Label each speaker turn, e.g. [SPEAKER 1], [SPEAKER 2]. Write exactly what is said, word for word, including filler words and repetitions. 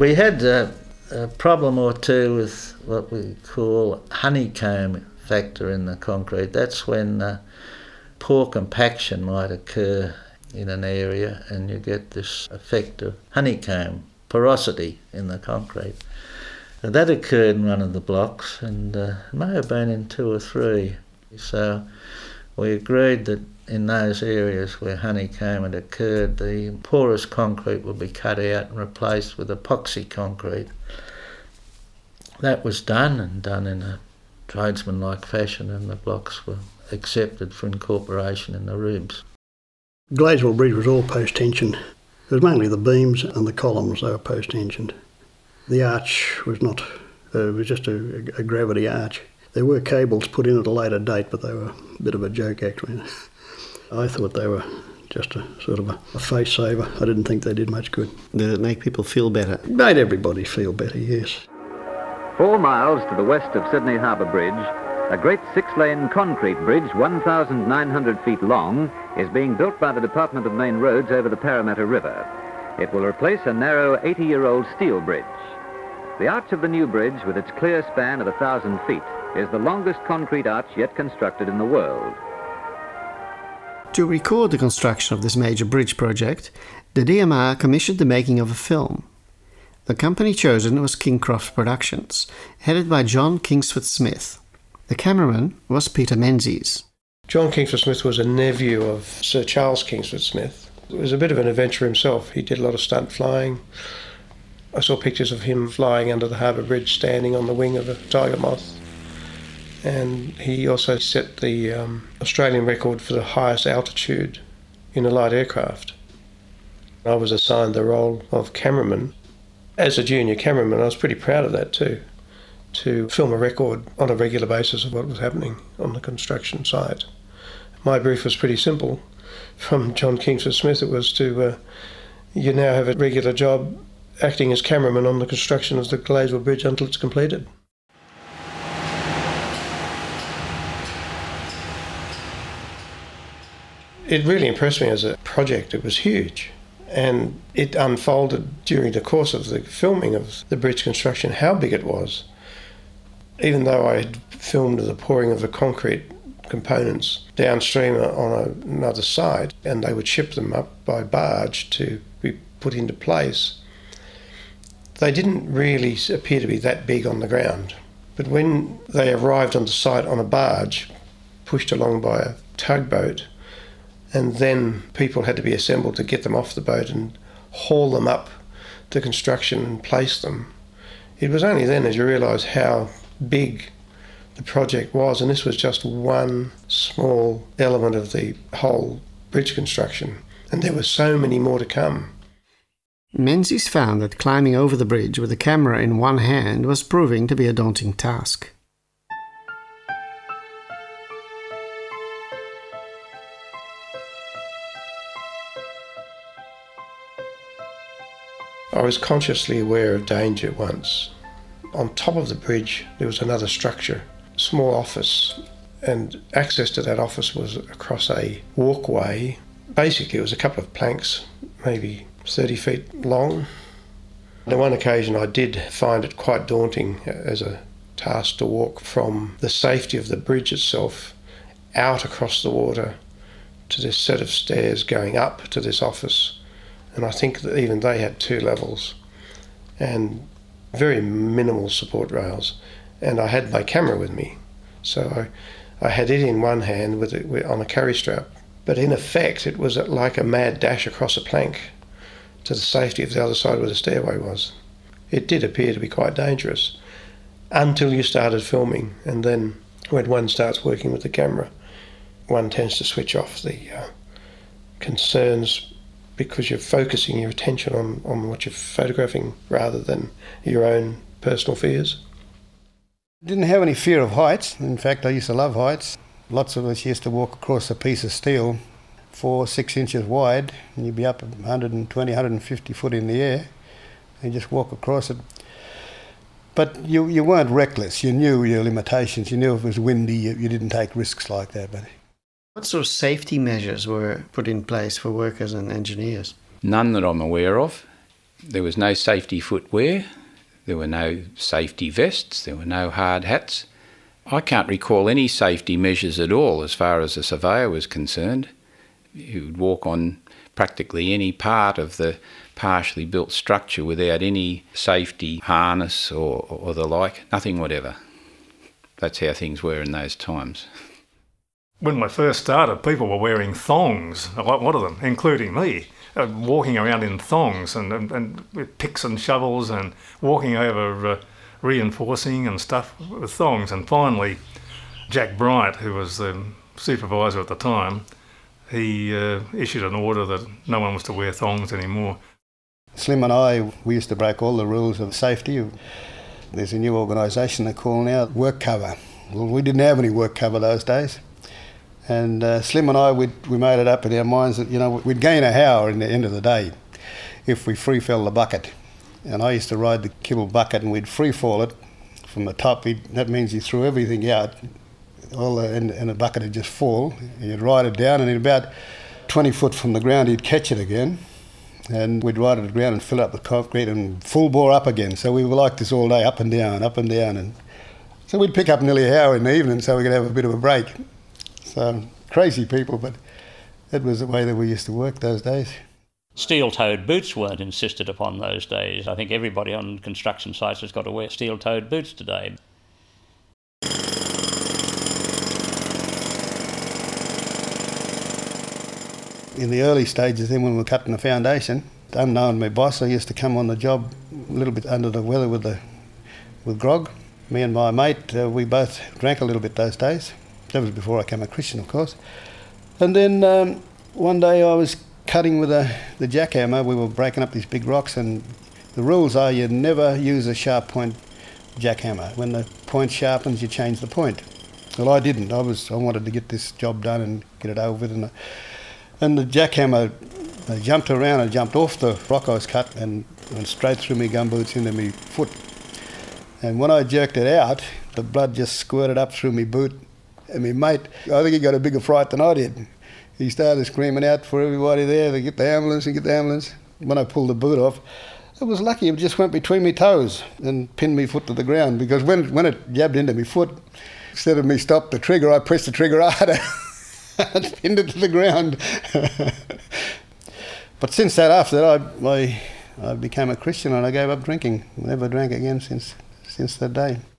[SPEAKER 1] We had a, a problem or two with what we call honeycomb factor in the concrete. That's when uh, poor compaction might occur in an area and you get this effect of honeycomb porosity in the concrete. And that occurred in one of the blocks, and uh, it may have been in two or three. So we agreed that in those areas where honeycomb had occurred, the porous concrete would be cut out and replaced with epoxy concrete. That was done, and done in a tradesman-like fashion, and the blocks were accepted for incorporation in the ribs.
[SPEAKER 2] Gladesville Bridge was all post-tensioned. It was mainly the beams and the columns, they were post-tensioned. The arch was not, uh, it was just a, a gravity arch. There were cables put in at a later date, but they were a bit of a joke actually. I thought they were just a sort of a, a face saver. I didn't think they did much good.
[SPEAKER 3] Did it make people feel better?
[SPEAKER 2] It made everybody feel better, yes.
[SPEAKER 4] Four miles to the west of Sydney Harbour Bridge, a great six-lane concrete bridge, one thousand nine hundred feet long, is being built by the Department of Main Roads over the Parramatta River. It will replace a narrow eighty-year-old steel bridge. The arch of the new bridge, with its clear span of a thousand feet, is the longest concrete arch yet constructed in the world.
[SPEAKER 3] To record the construction of this major bridge project, the D M R commissioned the making of a film. The company chosen was Kingcroft Productions, headed by John Kingsford Smith. The cameraman was Peter Menzies.
[SPEAKER 5] John Kingsford Smith was a nephew of Sir Charles Kingsford Smith. He was a bit of an adventurer himself. He did a lot of stunt flying. I saw pictures of him flying under the Harbour Bridge, standing on the wing of a tiger moth. And he also set the um, Australian record for the highest altitude in a light aircraft. I was assigned the role of cameraman. As a junior cameraman, I was pretty proud of that too, to film a record on a regular basis of what was happening on the construction site. My brief was pretty simple. From John Kingsford Smith, it was to, uh, you now have a regular job acting as cameraman on the construction of the Gladesville Bridge until it's completed. It really impressed me as a project. It was huge. And it unfolded during the course of the filming of the bridge construction how big it was. Even though I had filmed the pouring of the concrete components downstream on a, another site, and they would ship them up by barge to be put into place, they didn't really appear to be that big on the ground. But when they arrived on the site on a barge, pushed along by a tugboat, and then people had to be assembled to get them off the boat and haul them up to construction and place them, it was only then as you realised how big the project was, and this was just one small element of the whole bridge construction, and there were so many more to come.
[SPEAKER 3] Menzies found that climbing over the bridge with a camera in one hand was proving to be a daunting task.
[SPEAKER 5] I was consciously aware of danger once. On top of the bridge there was another structure, a small office, and access to that office was across a walkway. Basically it was a couple of planks, maybe thirty feet long. On one occasion I did find it quite daunting as a task to walk from the safety of the bridge itself out across the water to this set of stairs going up to this office. And I think that even they had two levels and very minimal support rails. And I had my camera with me, so I, I had it in one hand with it on a carry strap. But in effect, it was like a mad dash across a plank to the safety of the other side where the stairway was. It did appear to be quite dangerous until you started filming, and then when one starts working with the camera, one tends to switch off the uh, concerns, because you're focusing your attention on, on what you're photographing rather than your own personal fears.
[SPEAKER 6] Didn't have any fear of heights. In fact, I used to love heights. Lots of us used to walk across a piece of steel four, six inches wide, and you'd be up one hundred twenty, one hundred fifty foot in the air, and you just walk across it. But you, you weren't reckless. You knew your limitations. You knew if it was windy, you, you didn't take risks like that. But
[SPEAKER 3] what sort of safety measures were put in place for workers and engineers?
[SPEAKER 7] None that I'm aware of. There was no safety footwear, there were no safety vests, there were no hard hats. I can't recall any safety measures at all as far as a surveyor was concerned. You would walk on practically any part of the partially built structure without any safety harness or, or the like, nothing whatever. That's how things were in those times.
[SPEAKER 8] When I first started, people were wearing thongs, a lot of them, including me, uh, walking around in thongs and, and, and with picks and shovels and walking over uh, reinforcing and stuff with thongs. And finally, Jack Bryant, who was the supervisor at the time, he uh, issued an order that no one was to wear thongs anymore.
[SPEAKER 6] Slim and I, we used to break all the rules of safety. There's a new organisation they call now Work Cover. Well, we didn't have any work cover those days. And uh, Slim and I, we'd, we made it up in our minds that, you know, we'd gain a hour in the end of the day if we free fell the bucket. And I used to ride the kibble bucket and we'd free fall it from the top. We'd, that means you threw everything out, all the, and, and the bucket would just fall. And you'd ride it down, and in about twenty foot from the ground, you'd catch it again. And we'd ride it to the ground and fill it up with concrete and full bore up again. So we were like this all day, up and down, up and down. And so we'd pick up nearly an hour in the evening so we could have a bit of a break. So crazy people, but that was the way that we used to work those days.
[SPEAKER 9] Steel-toed boots weren't insisted upon those days. I think everybody on construction sites has got to wear steel-toed boots today.
[SPEAKER 6] In the early stages then, when we were cutting the foundation, unknown to my boss, I used to come on the job a little bit under the weather with the with grog. Me and my mate, uh, we both drank a little bit those days. That was before I became a Christian, of course. And then um, one day I was cutting with a, the jackhammer. We were breaking up these big rocks, and the rules are you never use a sharp point jackhammer. When the point sharpens, you change the point. Well, I didn't. I was I wanted to get this job done and get it over with. And, uh, and the jackhammer uh, jumped around and jumped off the rock I was cut and went straight through my gumboots into my foot. And when I jerked it out, the blood just squirted up through my boot. And my mate, I think he got a bigger fright than I did. He started screaming out for everybody there to get the ambulance and get the ambulance. When I pulled the boot off, I was lucky it just went between my toes and pinned my foot to the ground, because when, when it jabbed into my foot, instead of me stop the trigger, I pressed the trigger harder and pinned it to the ground. But since that, after that, I, I, I became a Christian and I gave up drinking. Never drank again since, since that day.